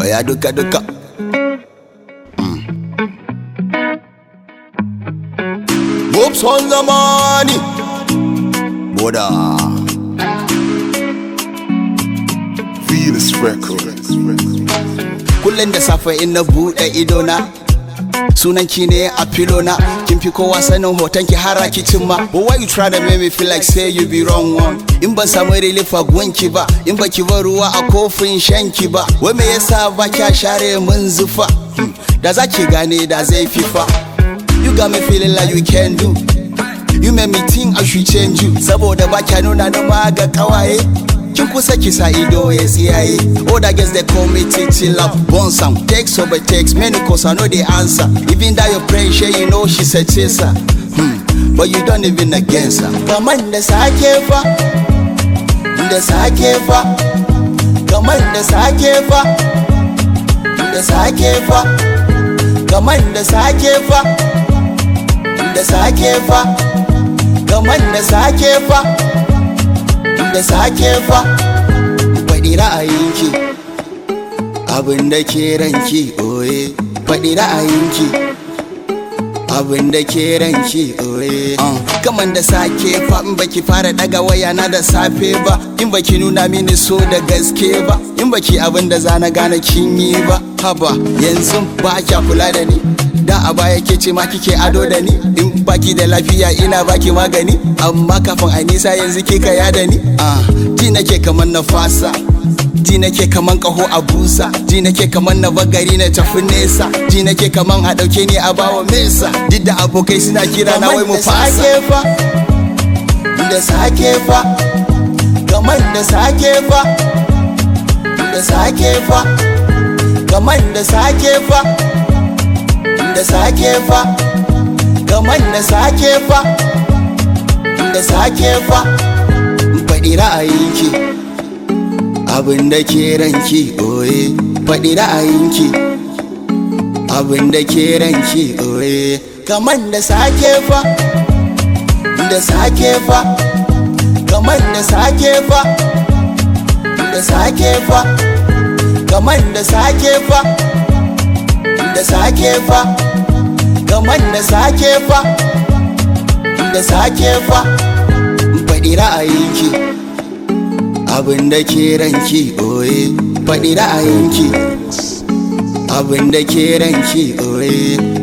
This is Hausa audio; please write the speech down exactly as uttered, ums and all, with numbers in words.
ya duka duka. Oops on the money. Boda. Venus Records. Kullum da safe in na buɗe idona, sunan ki ne a filona. Kin fi kowa sanin hoton ki har a kicin ma. But why you try to make me feel like say you be wrong one? In ban samu relief a gunki ba, in baki bar ruwa a kofin shanki ba. Wai me yasa ba kya share mun zufa? Da zaki gane da zai fifa. You got me feeling like you can do. You make me think I should change you. Saboda ba kya nuna da ma ga kawaye. Kin kusa kisa ido ya tsiyaye. All that girls they call me Titi Love. One song, text over text, many calls I know the answer. Even that your pressure, you know she's a chaser. Hmm, but you don't even against her. Come on, the sake fa, the sake fa. Come on, the sake fa, the sake fa. Come on, the sake fa, the sake fa. Come on, the sake fa. Da sake fa faɗi ra'ayinki, abin da ke ranki oye. Faɗi ra'ayinki, abin da ke ranki oye. Kaman da sake fa in baki fara daga waya na da safe ba, in baki nuna mini so da gaske ba, in baki abin da zana gane kin yi ba. Haba yanzu ba kya kula da ni, da a baya ke ce ma kike ado da ni. In baki da lafiya ina baki magani, amma kafin a nisa yanzu kika yada ni. Ah, ji nake kaman na fasa, ji nake kaman kaho a busa, ji nake kaman na bagari na tafi nesa, ji nake kaman a dauke ni a bawa mesa. Duk da abokai suna kira na wai mu fasa. Da sake fa, kaman da sake fa, da sake fa, kaman da sake fa. Da sake fa, kaman da sake fa, da sake fa. Faɗi ra'ayinki, abin da ke ranki oye. Faɗi ra'ayinki, abin da ke ranki oye. Kaman da sake fa, da sake fa. Kaman da sake fa, da sake fa. Kaman da sake fa, da sake fa. Kaman da sake fa, da sake fa. Faɗi ra'ayinki, abin da ke ranki oye. Faɗi ra'ayinki, abin da ke ranki oye.